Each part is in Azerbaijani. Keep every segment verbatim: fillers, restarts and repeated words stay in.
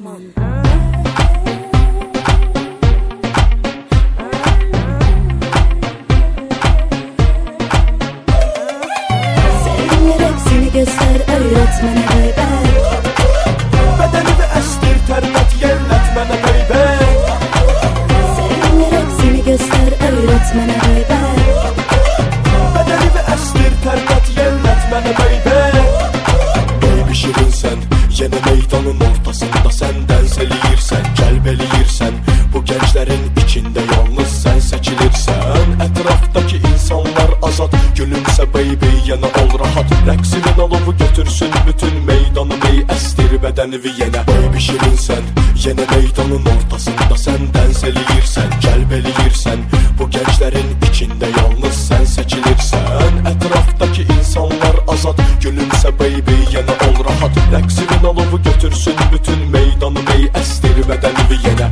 Göster öğretmene beyber, bedenini estir terlet yerletmene beyber. Seninle hepsini göster öğretmene beyber, bedenini estir terlet yerletmene beyber. Baby şirin sen, yine meydanın ortasında senden seliyirsen, gəlbeliyirsən. Bu gençlerin içinde yalnız sen seçilirsen. Etraftaki insanlar azad, gülümse baby yana ol rahat. Rəqsinin alovu götürsün bütün meydanı, ey əstir bədənivi yenə. Baby şirin sen, yine meydanın ortasında senden seliyirsən, gəlbeliyirsən. Bu gençlerin içinde yalnız sen seçilirsen. Etraftaki insanlar azad, gülümse baby yana ol rahat. Rəqsinin alovu götürsün bütün meydanı, ey əstir bədənivi yenə.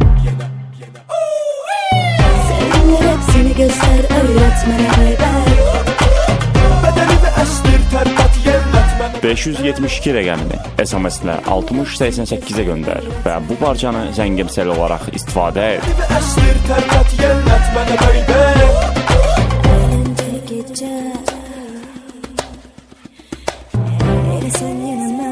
Seninle hepsini göster öğretmene beyber, bedenini estir terlet yerletmene. beş yüz yetmiş iki rəqəmini S M S-lə altmış səksən səkkizə göndər və bu parçanı zəngimsel olaraq istifadə et. Bedenini estir terlet yerletmene beyber. eğlenceli gece, hele sen yanıma.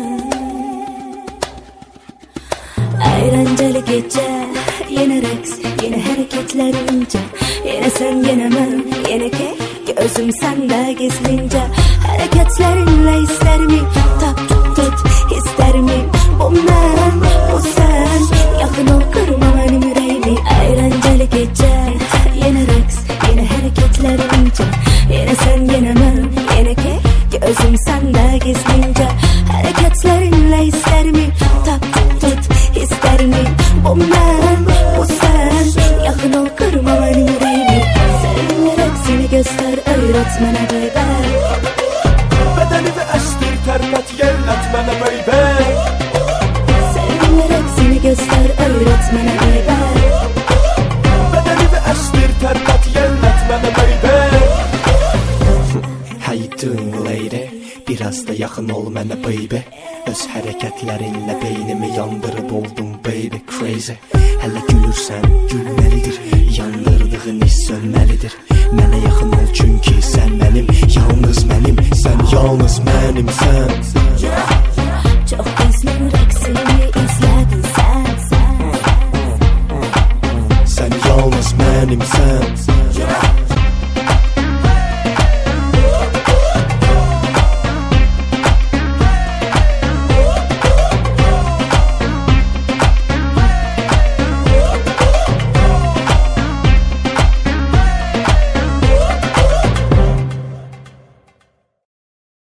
Eğlenceli gece, yine reks, yine hareketler ince. Yine sen yine ben, yine kek, gözüm sende gizlince. Hareketlerinle ister mi, tak tut tut ister mi? Bu ben, bu sen, yakın ol kırma benim yüreğimi. Eğlenceli gece, yine reks, yine hareketler ince. Yine sen yine ben, yine kek, gözüm sende gizlince. Hareketlerinle ister mi, tak tut tut ister mi? Bu ben, bu sen, yakın ol kırma benim yüreğimi. Seninle hepsini göster öğretmene beyber, bedenini estir terlet yerletmene beyber. seninle hepsini göster öğretmene beyber, bedenini estir terlet yerletmene beyber. How you doing lady? Biraz da yaxın ol mənə baby. Öz hərəkətlərinlə beynimi yandırıb oldum baby crazy. Hələ gülürsən, gülməlidir. Yandırdığın hiss sönməlidir. Mənə yaxın ol çünki sən mənim, yalnız mənim. Sən yalnız mənim, sən. çok iznin reksini izledin sen, sen. Sən yalnız mənim, sən.